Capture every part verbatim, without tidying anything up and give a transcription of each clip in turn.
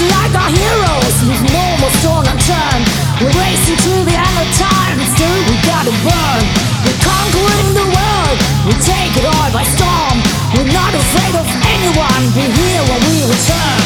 like our heroes, leave no more stone unturned. We're racing to the end of time, and still we gotta burn. We're conquering the world, we take it all by storm. We're not afraid of anyone, we're here when we return.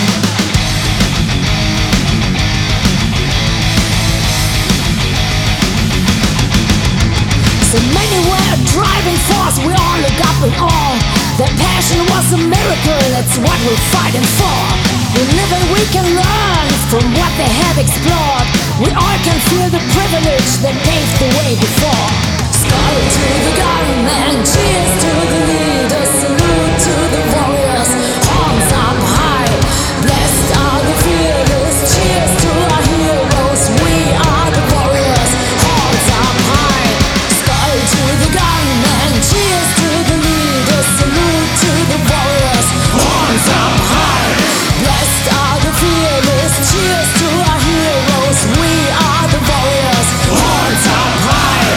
So many were a driving force, we all look up in awe. Their passion was a miracle, that's what we're fighting for. We live and we can learn from what they have explored. We all can feel the privilege that paved the way before. Skull to the gunmen, cheers to the leaders, salute to the warriors, arms up high. Blessed are the fearless, cheers to our heroes, we are the warriors, arms up high. Skull to the gunmen, cheers to the leaders, salute to the warriors, arms up high. Blessed are the fearless, cheers to our heroes, we are the warriors, arms up high.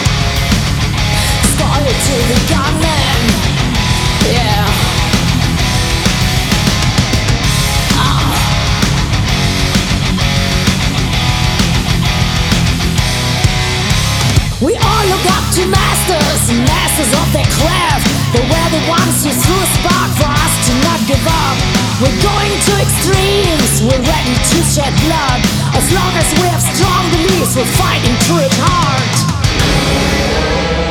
Skull to the gunmen, yeah. Ah. We all look up to masters, masters of their craft. They were the ones who threw a spark for us to not give up. We're going to extremes, we're ready to shed blood. As long as we have strong beliefs, we're fighting through it hard.